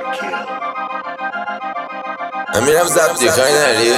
من میرم زبطی کاری نری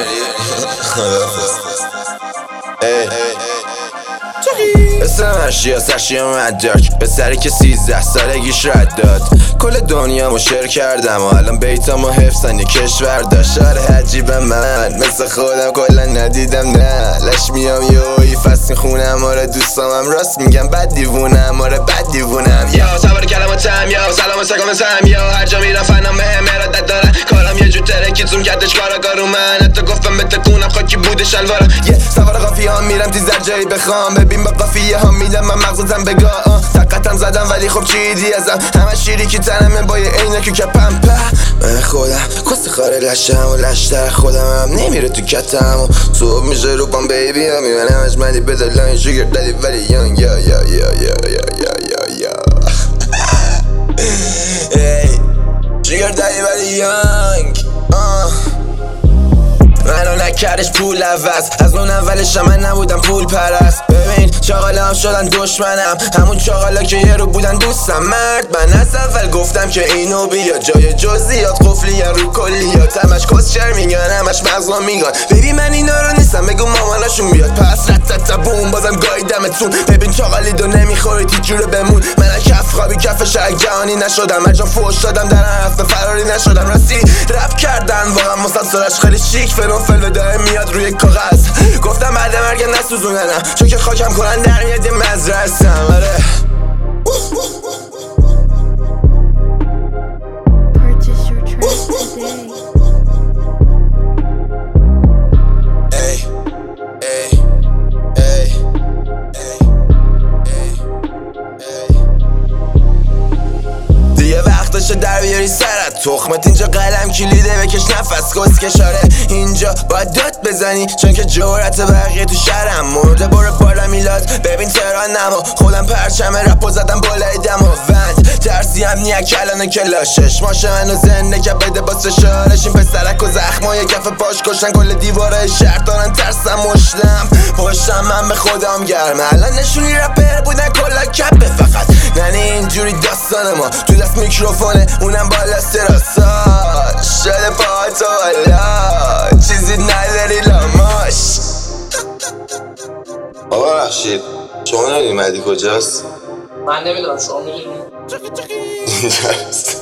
اسم اشیا سرشی مدرک به سری که 13 سالگیش رد داد. کل دنیامو شیر کردم و الان بیتامو حفظن یه کشور داشت. عجیبه من مثل خودم کلا ندیدم نه لش میام یوی فصل خونم آره دوستامم راست میگم بد دیوونم آره بد دیوونم یا سوار کلماتم یا سلام و سکامتم یا هر جا میرم فنم بهم ارادت دارن کارم یه جور ترکی زوم کردش کارو من حتی گفتم بتکونم خاکی بوده شلوارم سوار قافیه هم میرم تیزر جایی بخوام ببین با قافیه هم میدم من مغزتم بگاه طاقتم زدم ولی خب چی دی ازم همه شیری که تنمه با یه عینکی که پمپه من خودم کسی خاره لشم و لشتر خودم هم نمیره تو کتم و صبح میشه روپام بیبی هم میبنم اجمدی بدلن شگر دادی ولی یانگ یا شگر دادی ولی یانگ منو نکردش پول عوض از اون اولش من نبودم پول پرست. ببین چاقالا هم شدن دشمنم همون چاقالا که یه رو بودن دوستم مرد من از اول گفتم که اینو بیا جای جزئیات قفلی رو کلیات همش کسچر میگن همش مغزم میگن ببین من اینا رو نیستم بگو ماماناشون بیاد پس رت بوم بازم گایدمتون. ببین چاقالی دو نمیخورید هیچ جوره بمون من کف خوابی کف شرک جهانی نشدم هر جا فوش دادم در حرف فراری نشدم راستی رپ کردن واقعا مسلسلش خیلی شیک فلوفل و داره میاد روی کاغذ گفتم بعد مرگم نسوزوننم چون که خاکم کنن در میاد یه مزرعه هستم آره Purchase your tracks today. دیگه وقتشه در بیاری سرت تخمت اینجا قلم کلیده بکش نفس کسکشاره اینجا باید داد بزنی چون که جورت بقیه تو شهرم مرده برو بالا میلاد ببین تهران نما خودم پرچم رپو زدم بالای دم و وند ترسی هم نیا کلانه کلاشش ماشه منو زنده که بده باسه شارش این پسرک و زخمای کف پاش کشن کل دیواره شهر دارن ترسم مشتم پشتم من به خودم گرمه الان نشونی رپر بودن کلا کپه فقط ننه اینجوری داستان ما تو دست میکروفونه اونم بالا سراسا شده پاهاتو بالا چیزی نداری لاماش بابا بخشید شما نمیدونی مهدی کجاست؟ من نمیدونم شما میدونی اینجاست